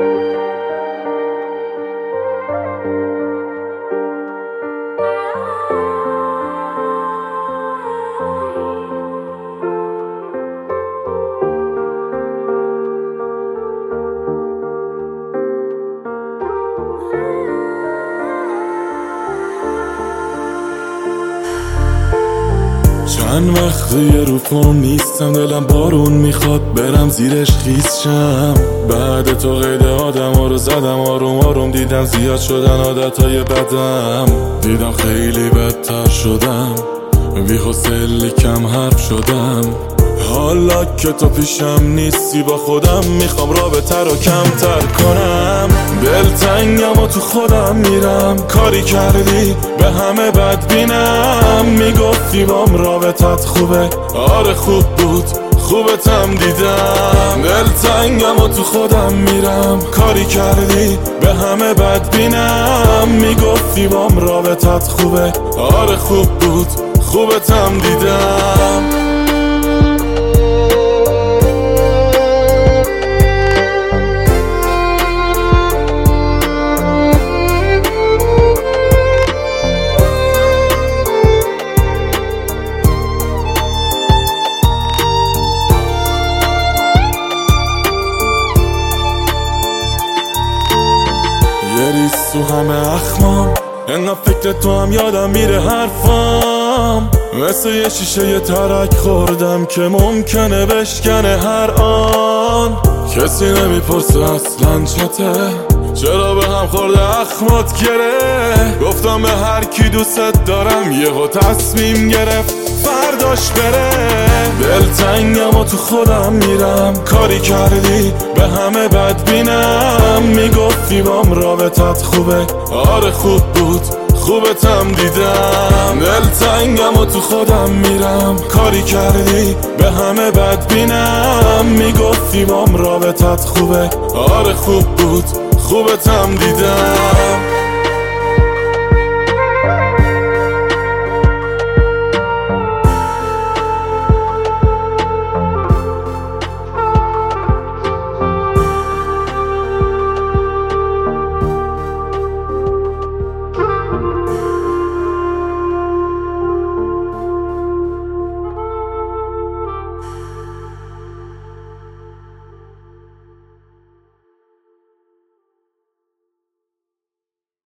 چند وقت یه رو فرم نیستم، دلم بارون میخواد برم زیرش خیس شم. بعد تو قید آدم ها رو زدم، آروم آروم دیدم زیاد شدن عادتهای بدم. دیدم خیلی بدتر شدم، بی حوصله کم حرف شدم. حالا که تو پیشم نیستی با خودم میخوام رابطه رو کمتر کنم. دلتنگم و تو خودم میرم، کاری کردی به همه بدبینم. میگفتی بام رابطت خوبه، آره خوب بود، خوبتم دیدم. دلتنگم و تو خودم میرم، کاری کردی به همه بدبینم. میگفتی بام رابطت خوبه، آره خوب بود، خوبتم دیدم. یه ریز تو همه اخمام، انقدر فکر تو هم یادم میره حرفام. مثل یه شیشه یه ترک خوردم که ممکنه بشکنه هر آن. کسی نمیپرسه اصلا چته، چرا به هم خورده اخمات گره. گفتم به هر کی دوست دارم، یهو تصمیم گرفت فرداش بره. دلتنگم و تو خودم میرم، کاری کردی به همه بدبینم. میگفتی بام رابطت خوبه، آره خوب بود، خوبتم دیدم. دلتنگم و تو خودم میرم، کاری کردی به همه بدبینم. میگفتی بام رابطت خوبه، آره خوب بود، خوبتم دیدم.